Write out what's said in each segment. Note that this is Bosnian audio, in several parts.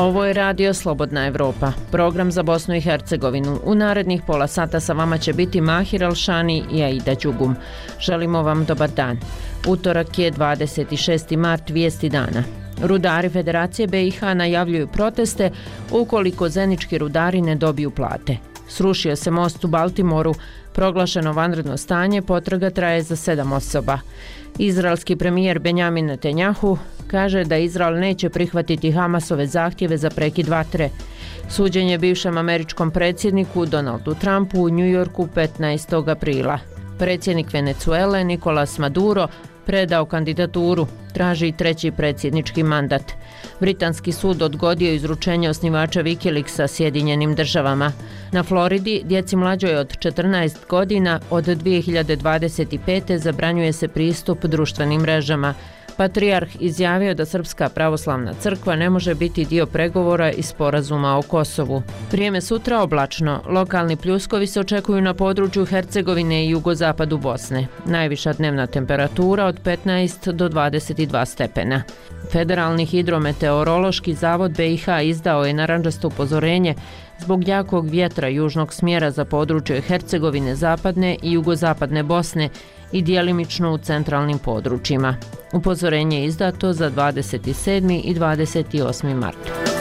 Ovo je Radio Slobodna Evropa, program za Bosnu i Hercegovinu. U narednih pola sata sa vama će biti Mahir Alšani i Aida Đugum. Želimo vam dobar dan. Utorak je 26. mart, vijesti dana. Rudari Federacije BiH najavljuju proteste ukoliko zenički rudari ne dobiju plate. Srušio se most u Baltimoru, proglašeno vanredno stanje, potraga traje za 7 osoba. Izraelski premijer Benjamin Netanjahu kaže da Izrael neće prihvatiti Hamasove zahtjeve za prekid vatre. Suđenje bivšem američkom predsjedniku Donaldu Trumpu u New Yorku 15. aprila. Predsjednik Venezuele Nicolas Maduro predao kandidaturu, traži treći predsjednički mandat. Britanski sud odgodio izručenje osnivača Wikileaksa Sjedinjenim državama. Na Floridi djeci mlađoj od 14 godina od 2025. zabranjuje se pristup društvenim mrežama. Patrijarh izjavio da Srpska pravoslavna crkva ne može biti dio pregovora i sporazuma o Kosovu. Vrijeme sutra oblačno. Lokalni pljuskovi se očekuju na području Hercegovine i jugozapadu Bosne. Najviša dnevna temperatura od 15 do 22 stepena. Federalni hidrometeorološki zavod BiH izdao je narandžasto upozorenje zbog jakog vjetra južnog smjera za područje Hercegovine, zapadne i jugozapadne Bosne i djelimično u centralnim područjima. Upozorenje je izdato za 27. i 28. mart.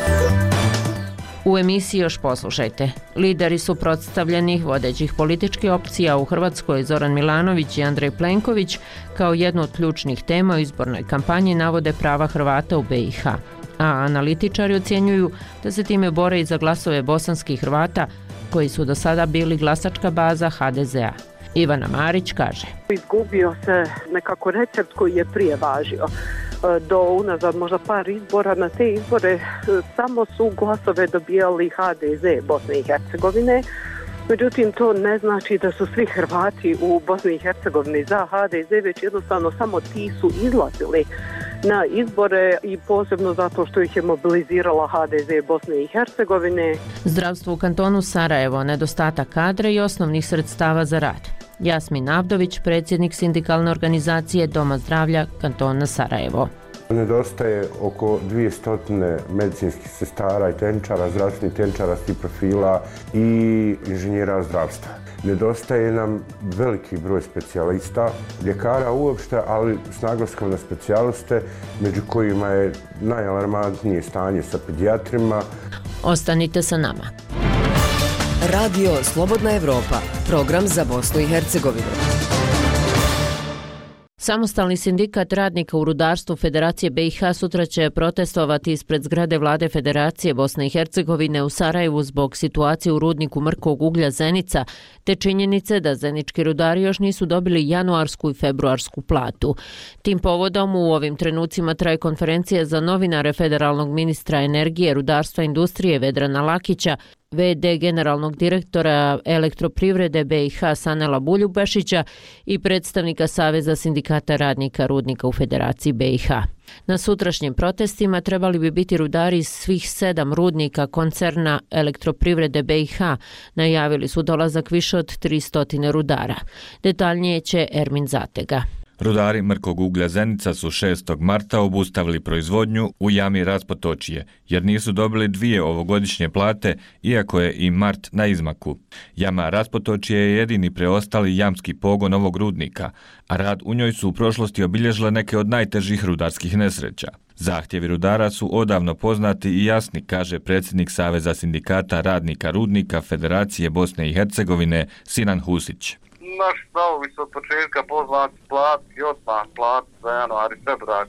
U emisiji još poslušajte. Lideri suprotstavljenih vodećih političkih opcija u Hrvatskoj Zoran Milanović i Andrej Plenković kao jednu od ključnih tema u izbornoj kampanji navode prava Hrvata u BiH. A analitičari ocjenjuju da se time bore i za glasove bosanskih Hrvata koji su do sada bili glasačka baza HDZ-a. Ivana Marić kaže: Izgubio se nekako recept koji je prije važio. Do unazad možda par izbora, na te izbore samo su glasove dobijali HDZ Bosne i Hercegovine. Međutim, to ne znači da su svi Hrvati u Bosni i Hercegovini za HDZ, već jednostavno samo ti su izlazili na izbore i posebno zato što ih je mobilizirala HDZ Bosne i Hercegovine. Zdravstvo u kantonu Sarajevo, nedostatak kadra i osnovnih sredstava za rad. Jasmin Avdović, predsjednik sindikalne organizacije Doma zdravlja kantona Sarajevo. Nedostaje oko 200 medicinskih sestara i tehničara, zdravstvenih tehničara svih profila i inženjera zdravstva. Nedostaje nam veliki broj specijalista, ljekara uopšte, ali s naglaskom na specijaliste, među kojima je najalarmantnije stanje sa pedijatrima. Ostanite sa nama. Radio Slobodna Evropa, program za Bosnu i Hercegovinu. Samostalni sindikat radnika u rudarstvu Federacije BiH sutra će protestovati ispred zgrade vlade Federacije Bosne i Hercegovine u Sarajevu zbog situacije u rudniku mrkog uglja Zenica, te činjenice da zenički rudari još nisu dobili januarsku i februarsku platu. Tim povodom u ovim trenucima traje konferencija za novinare federalnog ministra energije, rudarstva i industrije Vedrana Lakića, v.d. generalnog direktora Elektroprivrede BiH Sanela Buljubašića i predstavnika Saveza sindikata radnika rudnika u Federaciji BiH. Na sutrašnjim protestima trebali bi biti rudari iz svih 7 rudnika koncerna Elektroprivrede BiH. Najavili su dolazak više od 300 rudara. Detaljnije će Ermin Zatega. Rudari mrkog uglja Zenica su 6. marta obustavili proizvodnju u jami Raspotočije, jer nisu dobili 2 ovogodišnje plate, iako je i mart na izmaku. Jama Raspotočije je jedini preostali jamski pogon ovog rudnika, a rad u njoj su u prošlosti obilježile neke od najtežih rudarskih nesreća. Zahtjevi rudara su odavno poznati i jasni, kaže predsjednik Saveza sindikata radnika rudnika Federacije Bosne i Hercegovine Sinan Husić. Naši stavovi su od početka poznati platiti odmah plati za januar i februar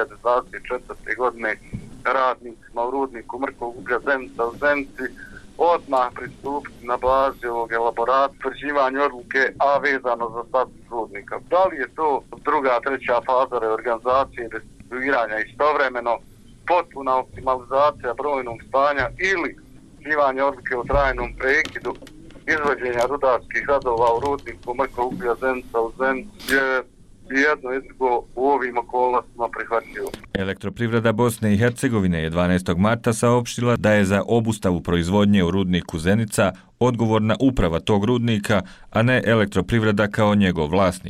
2024. godine radnicima u rudniku mrkog uglja Zenica u Zenici, odmah pristupiti na bazi ovog elaborata utvrđivanja odluke, a vezano za status rudnika. Da li je to druga, treća faza reorganizacije i restituiranja istovremeno, potpuna optimalizacija brojnog stanja ili utvrđivanje odluke o trajnom prekidu izvođenja rudarskih radova u rudniku mrkog uglja Zenica u Zenici je jedno i drugo u ovim okolnostima prihvatljivo. Elektroprivreda Bosne i Hercegovine je 12. marta saopštila da je za obustavu proizvodnje u rudniku Zenica odgovorna uprava tog rudnika, a ne Elektroprivreda kao njegov vlasnik.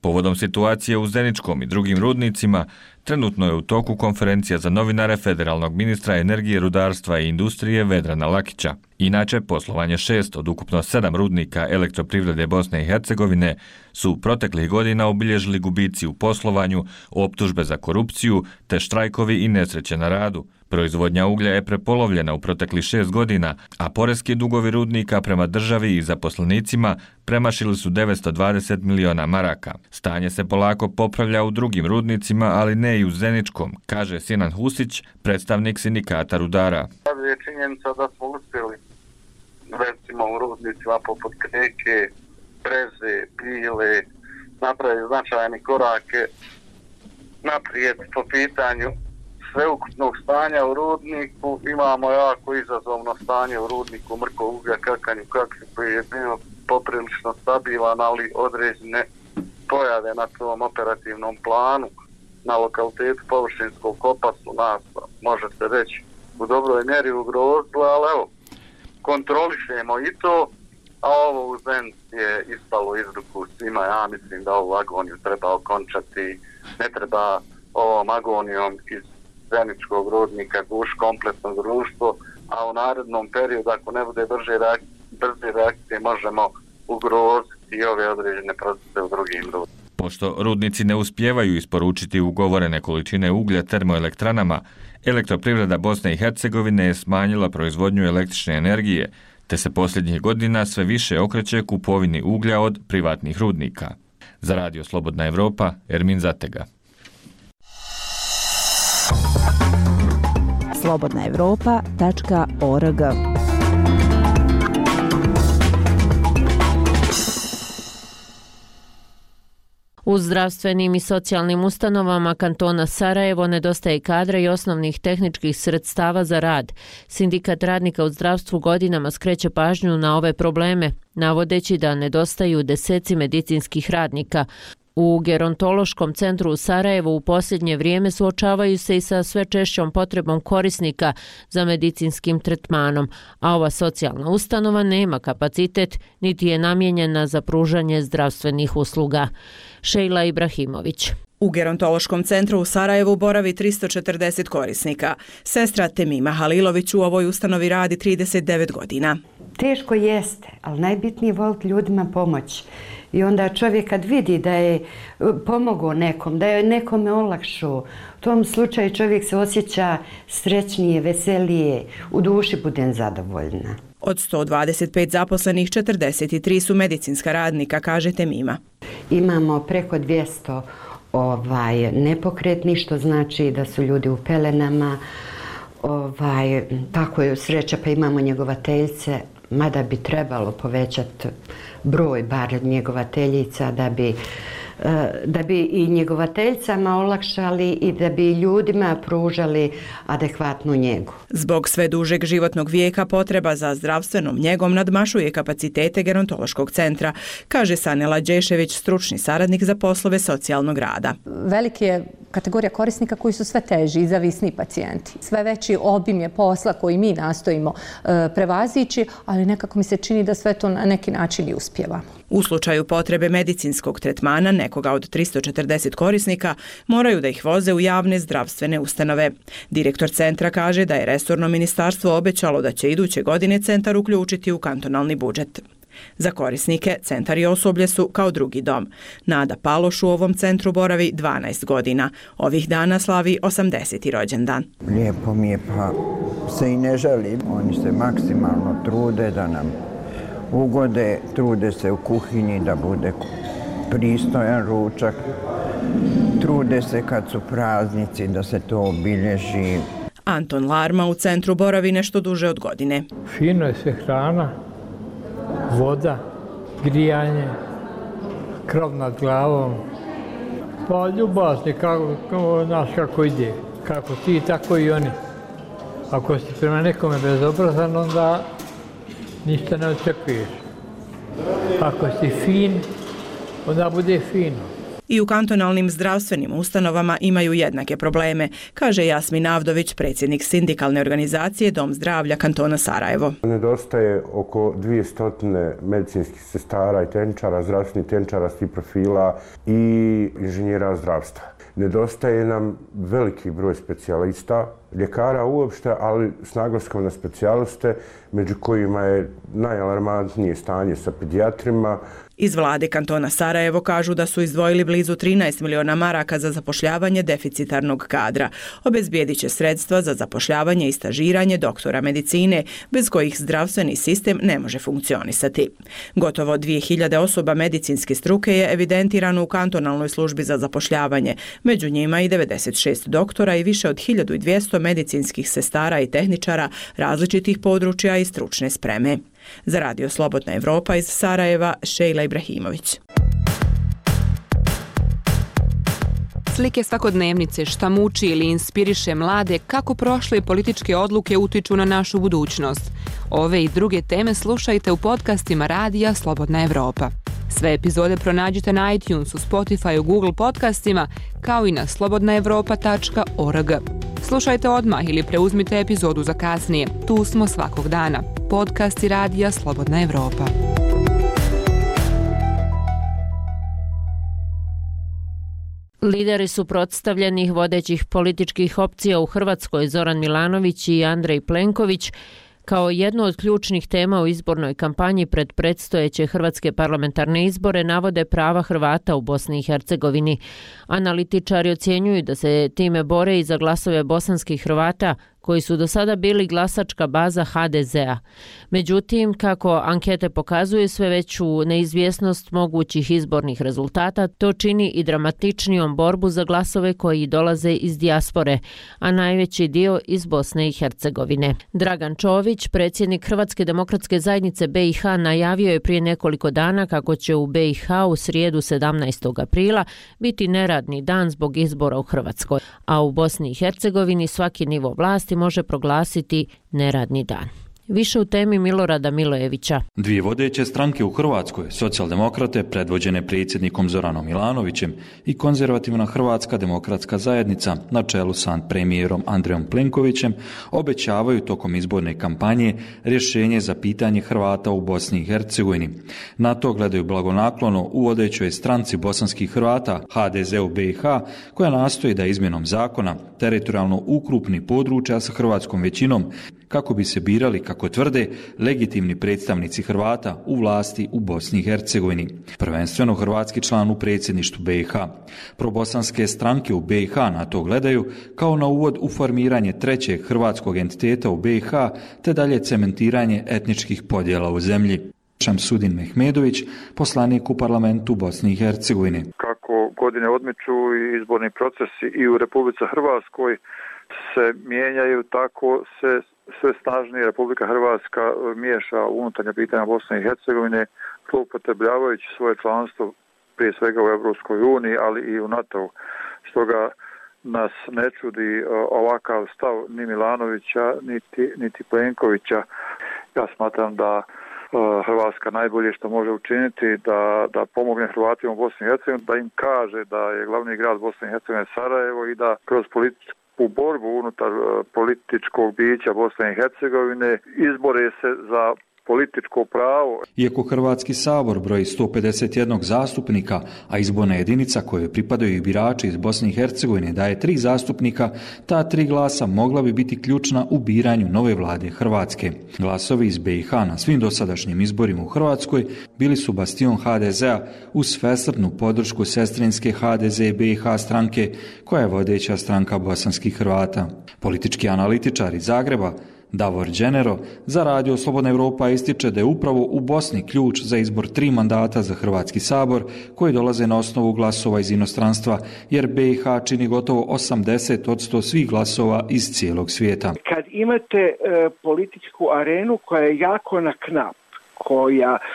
Povodom situacije u Zeničkom i drugim rudnicima, trenutno je u toku konferencija za novinare federalnog ministra energije, rudarstva i industrije Vedrana Lakića. Inače, poslovanje 6 od ukupno 7 rudnika Elektroprivrede Bosne i Hercegovine su proteklih godina obilježili gubici u poslovanju, optužbe za korupciju te štrajkovi i nesreće na radu. Proizvodnja uglja je prepolovljena u proteklih 6 godina, a poreski dugovi rudnika prema državi i zaposlenicima premašili su 920 miliona maraka. Stanje se polako popravlja u drugim rudnicima, ali ne i u Zeničkom, kaže Sinan Husić, predstavnik sindikata rudara. Je činjenica da smo uspjeli, recimo u rudnicima poput Kreke, Breze, Pile, napraviti značajne korake naprijed po pitanju sveukupnog stanja u rudniku. Imamo jako izazovno stanje u rudniku Mrkog uglja Kakanj u Kakvi koji je bio poprilično stabilan, ali određene pojave na tom operativnom planu na lokalitetu Površinskog kopa su nas, može se reći, u dobroj mjeri ugrozile, ali evo, kontrolišemo i to, a ovo u Zenici je ispalo iz ruku svima. Ja mislim da ovu agoniju treba okončati, ne treba ovom agonijom iz Zeničkog rudnika guši kompletno društvo, a u narednom periodu, ako ne bude brze reakcije, možemo ugroziti i ove određene procese u drugim rudnicima. Pošto rudnici ne uspijevaju isporučiti ugovorene količine uglja termoelektranama, Elektroprivreda Bosne i Hercegovine je smanjila proizvodnju električne energije, te se posljednjih godina sve više okreće kupovini uglja od privatnih rudnika. Za Radio Slobodna Evropa, Ermin Zatega. slobodnaevropa.org. U zdravstvenim i socijalnim ustanovama kantona Sarajevo nedostaje kadra i osnovnih tehničkih sredstava za rad. Sindikat radnika u zdravstvu godinama skreće pažnju na ove probleme, navodeći da nedostaju deseci medicinskih radnika. U gerontološkom centru u Sarajevu u posljednje vrijeme suočavaju se i sa sve češćom potrebom korisnika za medicinskim tretmanom, a ova socijalna ustanova nema kapacitet niti je namijenjena za pružanje zdravstvenih usluga. Šejla Ibrahimović. U gerontološkom centru u Sarajevu boravi 340 korisnika. Sestra Temima Halilović u ovoj ustanovi radi 39 godina. Teško jeste, ali najbitnije je voliti ljudima pomoći. I onda čovjek kad vidi da je pomogao nekom, da je nekome olakšao, u tom slučaju čovjek se osjeća srećnije, veselije, u duši budem zadovoljna. Od 125 zaposlenih 43 su medicinska radnika, kaže Temima. Imamo preko 200 nepokretnih, što znači da su ljudi u pelenama. Tako je sreća, pa imamo njegovateljice, mada bi trebalo povećati broj bar njegovateljica da bi i njegovateljicama olakšali i da bi ljudima pružali adekvatnu njegu. Zbog sve dužeg životnog vijeka potreba za zdravstvenom njegom nadmašuje kapacitete gerontološkog centra, kaže Sanela Đešević, stručni saradnik za poslove socijalnog rada. Veliki je kategorija korisnika koji su sve teži i zavisni pacijenti. Sve veći obim je posla koji mi nastojimo prevazići, ali nekako mi se čini da sve to na neki način i uspijevamo. U slučaju potrebe medicinskog tretmana nekoga od 340 korisnika moraju da ih voze u javne zdravstvene ustanove. Direktor centra kaže da je resorno ministarstvo obećalo da će iduće godine centar uključiti u kantonalni budžet. Za korisnike centar i osoblje su kao drugi dom. Nada Paloš u ovom centru boravi 12 godina. Ovih dana slavi 80. rođendan. Lijepo mi je, pa se i ne želim. Oni se maksimalno trude da nam ugode, trude se u kuhinji da bude pristojan ručak. Trude se kad su praznici da se to obilježi. Anton Larma u centru boravi nešto duže od godine. Fino je sve hrana, voda, grijanje, krov nad glavom. Pa ljubazni, znaš kako ide. Kako ti, tako i oni. Ako si prema nekome bezobrazan, onda ništa ne očekuješ. Ako si fin, onda bude fino. i u kantonalnim zdravstvenim ustanovama imaju jednake probleme, kaže Jasmin Avdović, predsjednik sindikalne organizacije Dom zdravlja kantona Sarajevo. Nedostaje oko 200 medicinskih sestara i tenčara, zdravstvenih tenčara svih profila i inženjera zdravstva. Nedostaje nam veliki broj specijalista, ljekara uopšte, ali s naglaskom na specijaliste, među kojima je najalarmantnije stanje sa pedijatrima. Iz vlade kantona Sarajevo kažu da su izdvojili blizu 13 miliona maraka za zapošljavanje deficitarnog kadra. Obezbijedit će sredstva za zapošljavanje i stažiranje doktora medicine, bez kojih zdravstveni sistem ne može funkcionisati. Gotovo 2000 osoba medicinske struke je evidentirano u kantonalnoj službi za zapošljavanje, među njima i 96 doktora i više od 1200 medicinskih sestara i tehničara različitih područja i stručne spreme. Za Radio Slobodna Evropa iz Sarajeva, Šejla Ibrahimović. Slike svakodnevnice, šta muči ili inspiriše mlade, kako prošle političke odluke utiču na našu budućnost. Ove i druge teme slušajte u podcastima Radija Slobodna Evropa. Sve epizode pronađite na iTunesu, Spotifyu, Google podcastima, kao i na slobodnaevropa.org. Slušajte odmah ili preuzmite epizodu za kasnije. Tu smo svakog dana. Podcasti Radija Slobodna Evropa. Lideri suprotstavljenih vodećih političkih opcija u Hrvatskoj Zoran Milanović i Andrej Plenković kao jednu od ključnih tema u izbornoj kampanji pred predstojeće hrvatske parlamentarne izbore navode prava Hrvata u Bosni i Hercegovini. Analitičari ocjenjuju da se time bore i za glasove bosanskih Hrvata koji su do sada bili glasačka baza HDZ-a. Međutim, kako ankete pokazuju sve veću neizvjesnost mogućih izbornih rezultata, to čini i dramatičnijom borbu za glasove koji dolaze iz dijaspore, a najveći dio iz Bosne i Hercegovine. Dragan Čović, predsjednik Hrvatske demokratske zajednice BiH, najavio je prije nekoliko dana kako će u BiH u srijedu 17. aprila biti neradni dan zbog izbora u Hrvatskoj, a u Bosni i Hercegovini svaki nivo vlasti može proglasiti neradni dan. Više u temi Milorada Milojevića. Dvije vodeće stranke u Hrvatskoj, socijaldemokrate predvođene predsjednikom Zoranom Milanovićem i konzervativna Hrvatska demokratska zajednica na čelu sa premijerom Andrejom Plenkovićem, obećavaju tokom izborne kampanje rješenje za pitanje Hrvata u Bosni i Hercegovini. Na to gledaju blagonaklono u vodećoj stranci bosanskih Hrvata HDZ-u BiH, koja nastoji da izmjenom zakona teritorijalno ukrupni područja sa hrvatskom većinom kako bi se birali, kako tvrde, legitimni predstavnici Hrvata u vlasti u Bosni i Hercegovini. Prvenstveno hrvatski član u predsjedništvu BiH. Probosanske stranke u BiH na to gledaju kao na uvod u formiranje trećeg hrvatskog entiteta u BiH, te dalje cementiranje etničkih podjela u zemlji. Šamsudin Mehmedović, poslanik u parlamentu Bosni i Hercegovine. Kako godine odmiču i izborni procesi i u Republici Hrvatskoj se mijenjaju, tako se sve snažnije Republika Hrvatska miješa u unutarnja pitanja Bosne i Hercegovine, zloupotrebljavajući svoje članstvo prije svega u Europskoj uniji, ali i u NATO. Stoga nas ne čudi ovakav stav ni Milanovića, niti Plenkovića. Ja smatram da Hrvatska najbolje što može učiniti da pomogne Hrvatima u Bosni i Hercegovini, da im kaže da je glavni grad Bosne i Hercegovine Sarajevo i da kroz u borbu unutar političkog bića Bosne i Hercegovine izbore se za političko pravo. Iako Hrvatski sabor broji 151 zastupnika, a izborna jedinica kojoj pripadaju i birači iz Bosne i Hercegovine daje 3 zastupnika, ta 3 glasa mogla bi biti ključna u biranju nove vlade Hrvatske. Glasovi iz BiH na svim dosadašnjim izborima u Hrvatskoj bili su bastion HDZ-a uz svesrdnu podršku sestrinske HDZ BiH stranke, koja je vodeća stranka bosanskih Hrvata. Politički analitičar iz Zagreba Davor Đenero za Radio Slobodna Evropa ističe da je upravo u Bosni ključ za izbor 3 mandata za Hrvatski sabor koji dolaze na osnovu glasova iz inostranstva, jer BiH čini gotovo 80% svih glasova iz cijelog svijeta. Kad imate političku arenu koja je jako na knap, koja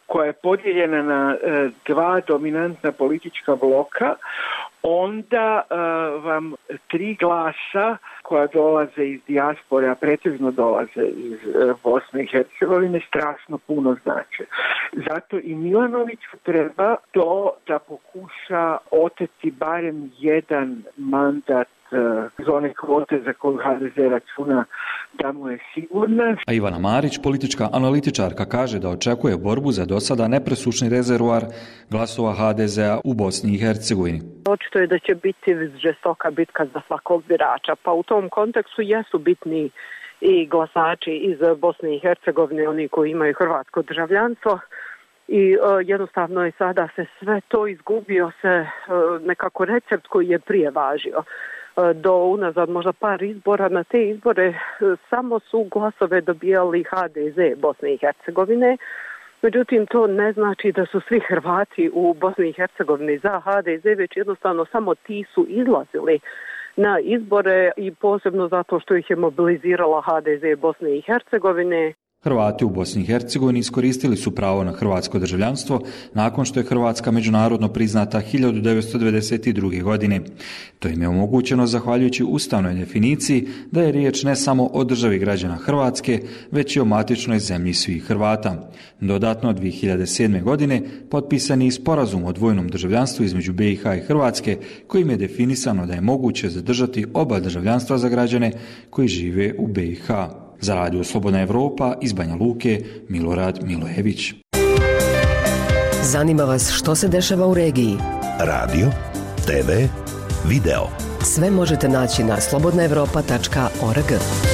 koja je podijeljena na dva dominantna politička bloka, onda vam 3 glasa koja dolaze iz dijaspore, a pretežno dolaze iz Bosne i Hercegovine, strašno puno znače. Zato i Milanoviću treba to da pokuša oteti barem jedan mandat iz one kvote za koju HDZ računa da mu je sigurna. A Ivana Marić, politička analitičarka, kaže da očekuje borbu za dosada nepresušni rezervoar glasova HDZ-a u Bosni i Hercegovini. Očito je da će biti žestoka bitka za svakog birača, pa u tom kontekstu jesu bitni i glasači iz Bosne i Hercegovine, oni koji imaju hrvatsko državljanstvo. I jednostavno je sada se sve to izgubio, se nekako recept koji je prije važio. Do unazad možda par izbora, na te izbore samo su glasove dobijali HDZ Bosne i Hercegovine. Međutim, to ne znači da su svi Hrvati u Bosni i Hercegovini za HDZ, već jednostavno samo ti su izlazili na izbore i posebno zato što ih je mobilizirala HDZ Bosne i Hercegovine. Hrvati u Bosni i Hercegovini iskoristili su pravo na hrvatsko državljanstvo nakon što je Hrvatska međunarodno priznata 1992. godine. To im je omogućeno zahvaljujući ustavnoj definiciji da je riječ ne samo o državi građana Hrvatske, već i o matičnoj zemlji svih Hrvata. Dodatno, 2007. godine potpisan je sporazum o dvojnom državljanstvu između BiH i Hrvatske, kojim je definisano da je moguće zadržati oba državljanstva za građane koji žive u BiH. Za Radio Slobodna Evropa iz Banja Luke, Milorad Milojević. Zanima vas što se dešava u regiji? Radio, TV, video. Sve možete naći na slobodnaevropa.org.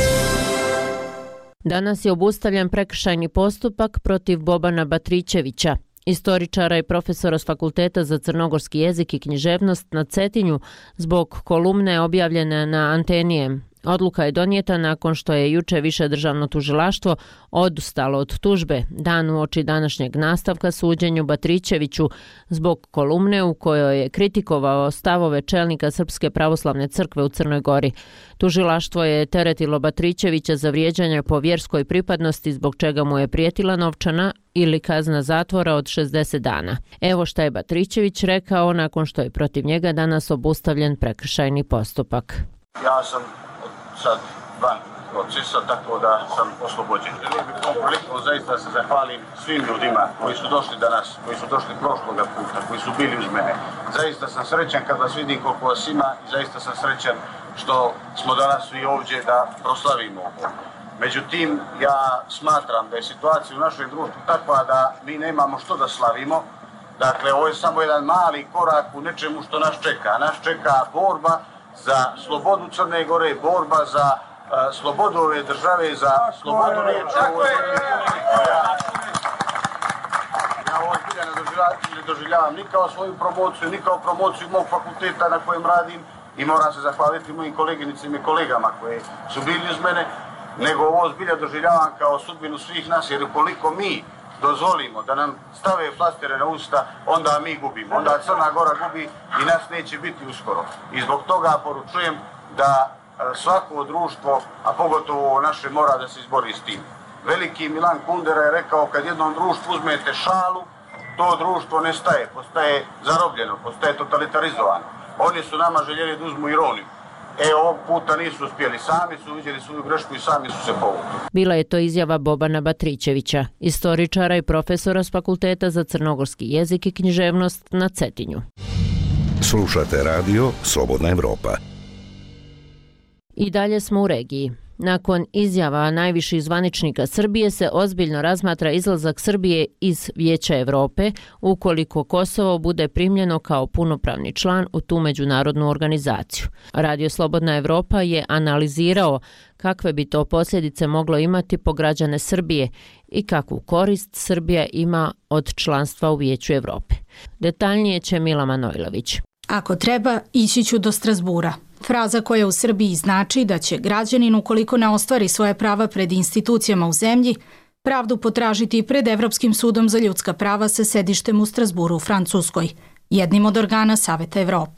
Danas je obustavljen prekršajni postupak protiv Bobana Batričevića, istoričara i profesora s Fakulteta za crnogorski jezik i književnost na Cetinju, zbog kolumne objavljene na Antenijem. Odluka je donijeta nakon što je juče više državno tužilaštvo odustalo od tužbe dan uoči današnjeg nastavka suđenju Batričeviću zbog kolumne u kojoj je kritikovao stavove čelnika Srpske pravoslavne crkve u Crnoj Gori. Tužilaštvo je teretilo Batričevića za vrijeđanje po vjerskoj pripadnosti, zbog čega mu je prijetila novčana ili kazna zatvora od 60 dana. Evo šta je Batričević rekao nakon što je protiv njega danas obustavljen prekršajni postupak. Ja sam sad van procesa, tako da sam oslobođen. Želim bih tom prilikom zaista se zahvalim svim ljudima koji su došli danas, koji su došli prošloga puta, koji su bili uz mene. Zaista sam srećan kad vas vidim koliko vas ima i zaista sam srećan što smo danas svi ovdje da proslavimo ovo. Međutim, ja smatram da je situacija u našem društvu takva da mi nemamo što da slavimo. Dakle, ovo je samo jedan mali korak u nečemu što nas čeka. Nas čeka borba za slobodu Crne Gore, borba za slobodu ove države, za slobodu riječi. Ja ovo zbilja ne doživljavam ni kao svoju promociju, ni kao promociju mog fakulteta na kojem radim i moram se zahvaliti mojim koleginicima i kolegama koji su bili uz mene, nego ovo zbilja doživljavam kao sudbinu svih nas, jer ukoliko mi dozvolimo da nam stave flastere na usta, onda mi gubimo, onda Crna Gora gubi i nas neće biti uskoro. I zbog toga poručujem da svako društvo, a pogotovo naše, mora da se izbori s tim. Veliki Milan Kundera je rekao, kad jednom društvu uzmete šalu, to društvo nestaje, postaje zarobljeno, postaje totalizovano. Oni su nama željeli da uzmu ironiju. Ovog puta nisu uspjeli, sami su vidjeli svoju grešku i sami su se povukli. Bila je to izjava Bobana Batričevića, istoričara i profesora s Fakulteta za crnogorski jezik i književnost na Cetinju. Slušate radio Slobodna Evropa. I dalje smo u regiji. Nakon izjava najviših zvaničnika Srbije se ozbiljno razmatra izlazak Srbije iz Vijeća Evrope ukoliko Kosovo bude primljeno kao punopravni član u tu međunarodnu organizaciju. Radio Slobodna Evropa je analizirao kakve bi to posljedice moglo imati po građane Srbije i kakvu korist Srbija ima od članstva u Vijeću Evrope. Detaljnije će Mila Manojlović. Ako treba, ići ću do Strasbura. Fraza koja u Srbiji znači da će građanin, ukoliko ne ostvari svoje prava pred institucijama u zemlji, pravdu potražiti pred Evropskim sudom za ljudska prava sa sedištem u Strasburu u Francuskoj, jednim od organa Saveta Evrope.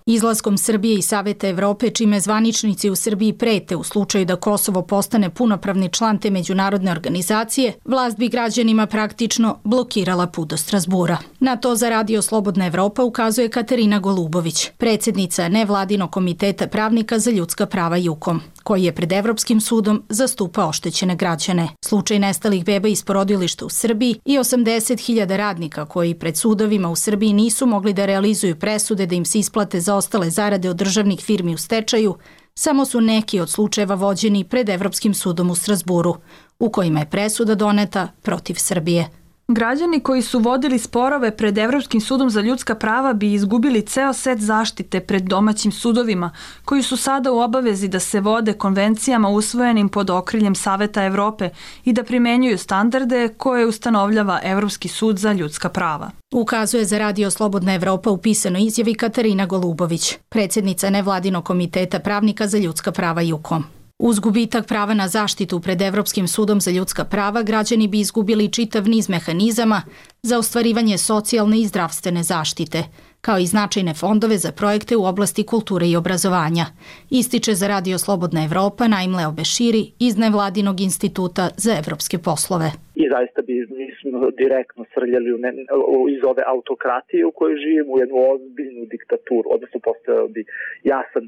Izlaskom Srbije i Saveta Evrope, čime zvaničnici u Srbiji prete u slučaju da Kosovo postane punopravni član te međunarodne organizacije, vlast bi građanima praktično blokirala put do Strazbura. Na to za Radio Slobodna Evropa ukazuje Katarina Golubović, predsjednica nevladinog komiteta pravnika za ljudska prava JUKOM, koji je pred Evropskim sudom zastupao oštećene građane. Slučaj nestalih beba iz porodilišta u Srbiji i 80.000 radnika koji pred sudovima u Srbiji nisu mogli da realizuju presude da im se isplate zaostale zarade od državnih firmi u stečaju, samo su neki od slučajeva vođeni pred Evropskim sudom u Strazburu, u kojima je presuda doneta protiv Srbije. Građani koji su vodili sporove pred Evropskim sudom za ljudska prava bi izgubili ceo set zaštite pred domaćim sudovima, koji su sada u obavezi da se vode konvencijama usvojenim pod okriljem Saveta Evrope i da primenjuju standarde koje ustanovljava Evropski sud za ljudska prava. Ukazuje za Radio Slobodna Evropa u pisanoj izjavi Katarina Golubović, predsjednica nevladinog komiteta pravnika za ljudska prava JUKOM. Uz gubitak prava na zaštitu pred Evropskim sudom za ljudska prava, građani bi izgubili čitav niz mehanizama za ostvarivanje socijalne i zdravstvene zaštite, kao i značajne fondove za projekte u oblasti kulture i obrazovanja. Ističe za Radio Slobodna Evropa Naim Leo Beširi iz Nevladinog instituta za evropske poslove. I zaista bi nismo direktno srljali iz ove autokratije u kojoj živimo u jednu ozbiljnu diktaturu, odnosno postojao bi jasan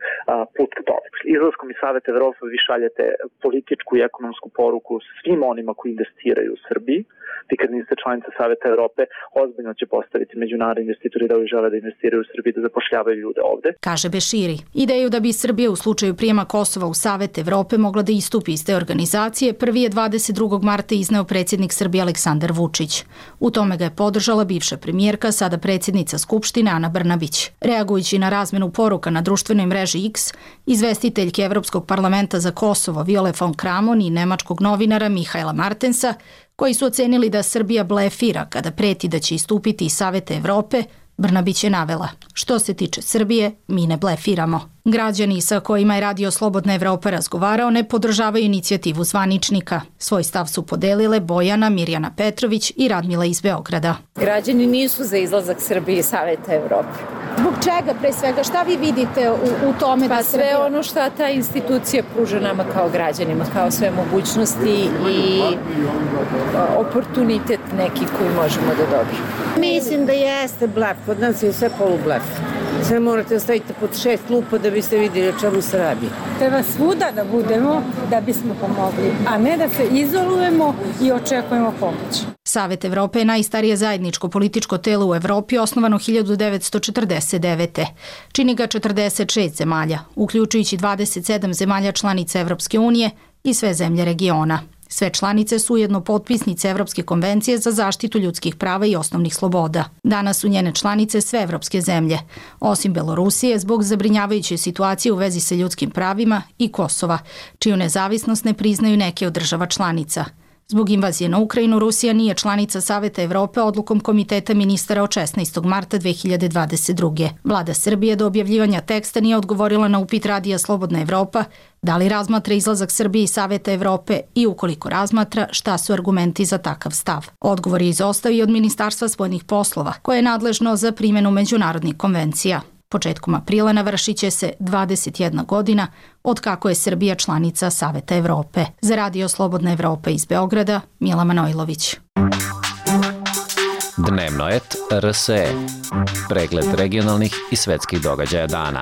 put ka tome. Izlaskom iz Saveta Evrope vi šaljete političku i ekonomsku poruku svim onima koji investiraju u Srbiji. Vi kad niste članica Saveta Evrope, ozbiljno će postaviti međunarodni investitori da žele da investiraju u Srbiji, da zapošljavaju ljude ovde. Kaže Beširi, ideju da bi Srbija u slučaju prijema Kosova u Savet Evrope mogla da istupi iz te organizacije, prvi je 22. marta izneo predsjednik Srbije Aleksandar Vučić. U tome ga je podržala bivša premijerka, sada predsjednica Skupštine Ana Brnabić. Reagujući na razmenu poruka na društvenoj mreži X, izvestiteljke Evropskog parlamenta za Kosovo Viole von Kramon i nemačkog novinara Mihaela Martensa, koji su ocenili da Srbija blefira kada preti da će istupiti iz Saveta Evrope, Brnabić je navela: što se tiče Srbije, mi ne blefiramo. Građani sa kojima je Radio Slobodna Evropa razgovarao ne podržavaju inicijativu zvaničnika. Svoj stav su podelile Bojana, Mirjana Petrović i Radmila iz Beograda. Građani nisu za izlazak Srbije iz Saveta Evrope. Zbog čega, pre svega, šta vi vidite u tome da sve Srbija... ono što ta institucija pruža nama kao građanima, kao sve mogućnosti i oportunitet neki koji možemo da dobijemo. Mislim da jeste blef, kod nas je sve polublef. Sve morate da stavite pod 6 lupa da biste vidjeli o čemu se radi. Treba svuda da budemo da bismo pomogli, a ne da se izolujemo i očekujemo pomoć. Savet Evrope je najstarije zajedničko političko telo u Evropi, osnovano 1949. Čini ga 46 zemalja, uključujući 27 zemalja članica Evropske unije i sve zemlje regiona. Sve članice su ujedno potpisnice Evropske konvencije za zaštitu ljudskih prava i osnovnih sloboda. Danas su njene članice sve evropske zemlje, osim Belorusije zbog zabrinjavajuće situacije u vezi sa ljudskim pravima i Kosova, čiju nezavisnost ne priznaju neke od država članica. Zbog invazije na Ukrajinu, Rusija nije članica Saveta Evrope odlukom Komiteta ministara od 16. marta 2022. Vlada Srbije do objavljivanja teksta nije odgovorila na upit Radija Slobodna Evropa da li razmatra izlazak Srbije iz Saveta Evrope i ukoliko razmatra, šta su argumenti za takav stav. Odgovor je izostavio od Ministarstva spoljnih poslova, koje je nadležno za primjenu međunarodnih konvencija. Početkom aprila navršit će se 21 godina od kako je Srbija članica Saveta Evrope. Za Radio Slobodna Evropa iz Beograda, Mila Manojlović. Dnevno et RSE. Pregled regionalnih i svetskih događaja dana.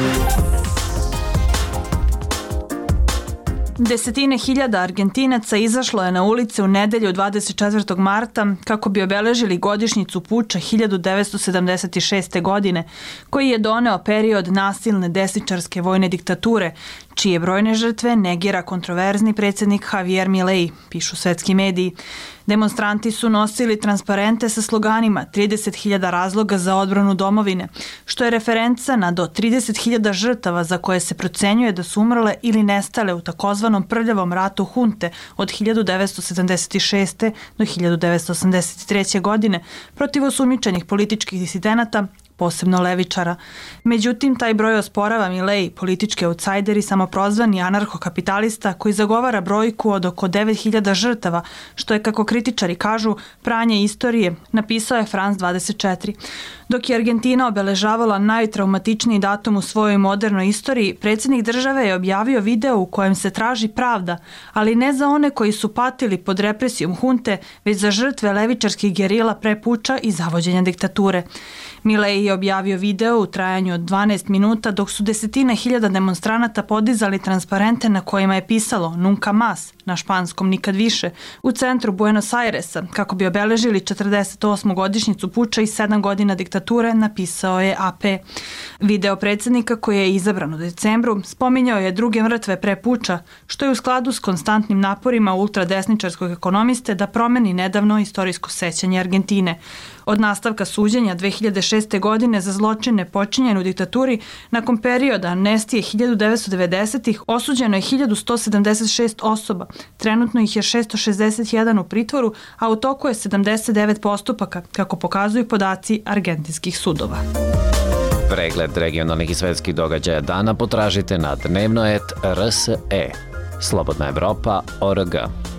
Desetine hiljada Argentinaca izašlo je na ulice u nedelju 24. marta kako bi obeležili godišnjicu puča 1976. godine, koji je doneo period nasilne desničarske vojne diktature, čije brojne žrtve negira kontroverzni predsjednik Javier Milei, pišu svetski mediji. Demonstranti su nosili transparente sa sloganima 30.000 razloga za odbranu domovine, što je referenca na do 30.000 žrtava za koje se procenjuje da su umrle ili nestale u takozvanom prljavom ratu hunte od 1976. do 1983. godine protiv osumnjičenih političkih disidenata, posebno levičara. Međutim, taj broj osporava Milei, politički outsider i samoprozvani anarhokapitalista koji zagovara brojku od oko 9000 žrtava, što je, kako kritičari kažu, pranje istorije, napisao je France 24. Dok je Argentina obeležavala najtraumatičniji datum u svojoj modernoj istoriji, predsjednik države je objavio video u kojem se traži pravda, ali ne za one koji su patili pod represijom hunte, već za žrtve levičarskih gerila pre puča i zavođenja diktature. Milei je objavio video u trajanju od 12 minuta dok su desetine hiljada demonstranata podizali transparente na kojima je pisalo Nunca más, na španskom nikad više, u centru Buenos Airesa, kako bi obeležili 48. godišnjicu puča i 7 godina diktature, napisao je AP. Video predsjednika, koji je izabran u decembru, spominjao je druge mrtve pre puča, što je u skladu s konstantnim naporima ultradesničarskog ekonomiste da promeni nedavno istorijsko sećanje Argentine. Od nastavka suđenja 2006. godine za zločine počinjene u diktaturi, nakon perioda amnestije 1990-ih osuđeno je 1176 osoba. Trenutno ih je 661 u pritvoru, a u toku je 79 postupaka, kako pokazuju podaci argentinskih sudova. Pregled regionalnih i svetskih događaja dana potražite na dnevnoet.rse. Slobodna Evropa.org.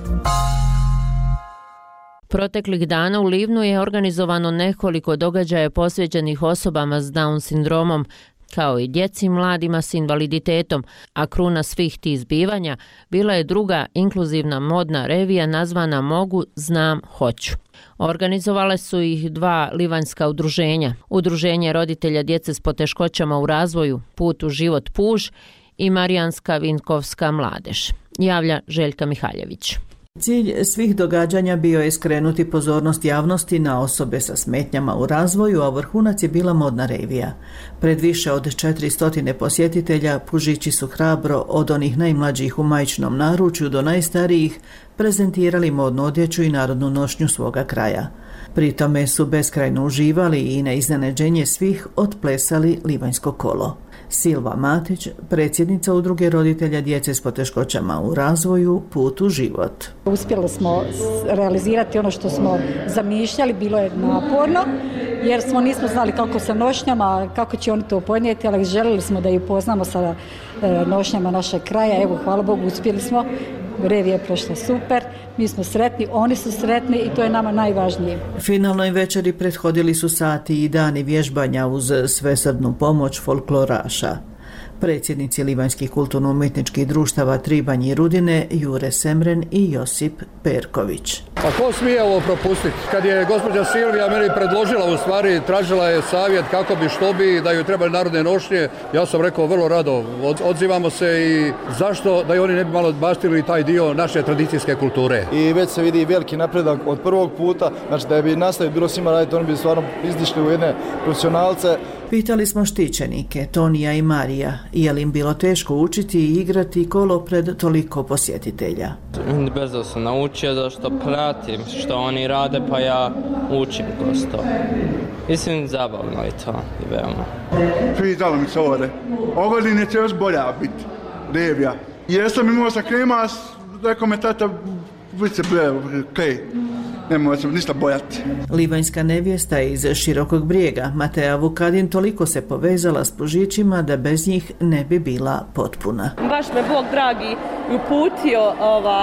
Proteklih dana u Livnu je organizovano nekoliko događaja posvećenih osobama s Down sindromom, kao i djeci i mladima s invaliditetom, a kruna svih tih zbivanja bila je druga inkluzivna modna revija nazvana Mogu, znam, hoću. Organizovale su ih dva livanjska udruženja, Udruženje roditelja djece s poteškoćama u razvoju, Put u život Puž i Marijanska Vinkovska mladež. Javlja Željka Mihaljević. Cilj svih događanja bio je skrenuti pozornost javnosti na osobe sa smetnjama u razvoju, a vrhunac je bila modna revija. Pred više od 400 posjetitelja Pužići su hrabro, od onih najmlađih u majčinom naručju do najstarijih, prezentirali modnu odjeću i narodnu nošnju svoga kraja. Pri tome su beskrajno uživali i na iznenađenje svih otplesali livanjsko kolo. Silva Matić, predsjednica Udruge roditelja djece s poteškoćama u razvoju, Put u život. Uspjeli smo realizirati ono što smo zamišljali, bilo je naporno jer nismo znali kako sa nošnjama, kako će oni to podnijeti, ali željeli smo da ih upoznamo sa nošnjama našeg kraja. Evo, hvala Bogu, uspjeli smo. Revija je prošla super, mi smo sretni, oni su sretni i to je nama najvažnije. Finalnoj večeri prethodili su sati i dani vježbanja uz svesrdnu pomoć folkloraša. Predsjednici livanjskih kulturno-umjetničkih društava Tribanj i Rudine, Jure Semren i Josip Perković. A ko smije ovo propustiti? Kad je gospođa Silvija meni predložila, u stvari tražila je savjet kako bi, što bi, da ju trebali narodne nošnje, ja sam rekao vrlo rado, odzivamo se i zašto da i oni ne bi malo baštili taj dio naše tradicijske kulture. I već se vidi veliki napredak od prvog puta, znači da bi nastavio bilo svima raditi, oni bi stvarno izdišli u jedne profesionalce. Pitali smo štićenike, Tonija i Marija, je li im bilo teško učiti i igrati kolo pred toliko posjetitelja. Brzo sam naučio zašto pratim što oni rade, pa ja učim kroz to. Mislim, zabavno je to i veoma. Pitalo mi se ovdje, ove godine će još bolja biti revija. Jesam imao sa krema, rekao me tata, vi se okej. Nemoj se ništa bojati. Livanjska nevjesta iz Širokog Brijega, Mateja Vukadin, toliko se povezala s Pužićima da bez njih ne bi bila potpuna. Baš me Bog dragi uputio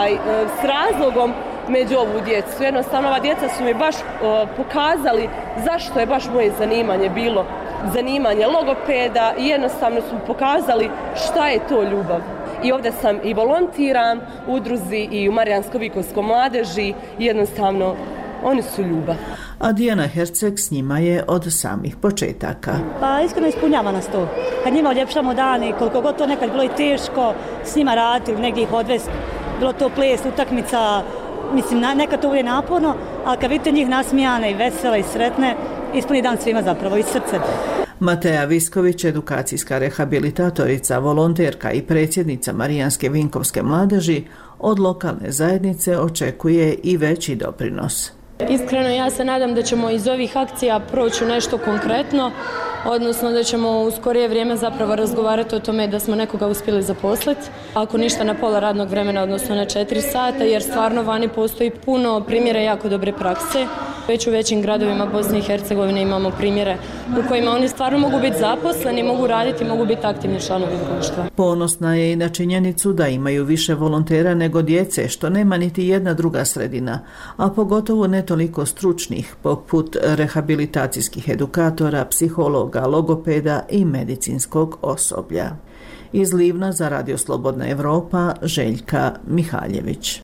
s razlogom među ovu djecu. Jednostavno, ova djeca su mi baš pokazali zašto je baš moje zanimanje bilo zanimanje logopeda i jednostavno su pokazali šta je to ljubav. I ovdje sam i volontiram u udruzi i u Marijansko-Vinkovskoj mladeži. Jednostavno, oni su ljubav. A Dijana Herceg s njima je od samih početaka. Pa iskreno ispunjava nas to. Kad njima uljepšamo dane, koliko god to nekad bilo i teško, s njima raditi ili negdje ih odvesti, bilo to ples, utakmica, mislim nekad to je naporno, ali kad vidite njih nasmijane i vesele i sretne, ispuni dan svima zapravo iz srce. Mateja Visković, edukacijska rehabilitatorica, volonterka i predsjednica Marijanske Vinkovske mladeži, od lokalne zajednice očekuje i veći doprinos. Iskreno, ja se nadam da ćemo iz ovih akcija proći nešto konkretno, odnosno da ćemo u skorije vrijeme zapravo razgovarati o tome da smo nekoga uspjeli zaposliti, ako ništa na pola radnog vremena, odnosno na 4 sata, jer stvarno vani postoji puno primjera jako dobre prakse. Već u većim gradovima Bosne i Hercegovine imamo primjere u kojima oni stvarno mogu biti zaposleni, mogu raditi, mogu biti aktivni članovi društva. Ponosna je i na činjenicu da imaju više volontera nego djece, što nema niti jedna druga sredina, a pogotovo ne toliko stručnih, poput rehabilitacijskih edukatora, psihologa, logopeda i medicinskog osoblja. Iz Livna za Radio Slobodna Evropa, Željka Mihaljević.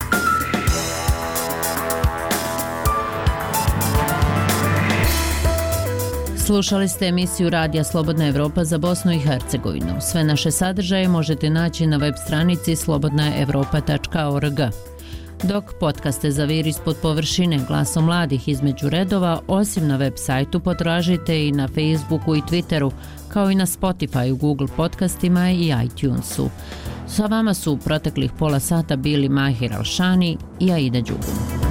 Slušali ste emisiju Radija Slobodna Evropa za Bosnu i Hercegovinu. Sve naše sadržaje možete naći na web stranici slobodnaevropa.org. Dok podcaste Zavir ispod površine, glasom mladih između redova, osim na web sajtu potražite i na Facebooku i Twitteru, kao i na Spotify, Google podcastima i iTunesu. Sa vama su u proteklih pola sata bili Mahir Alšani i Aida Đugum.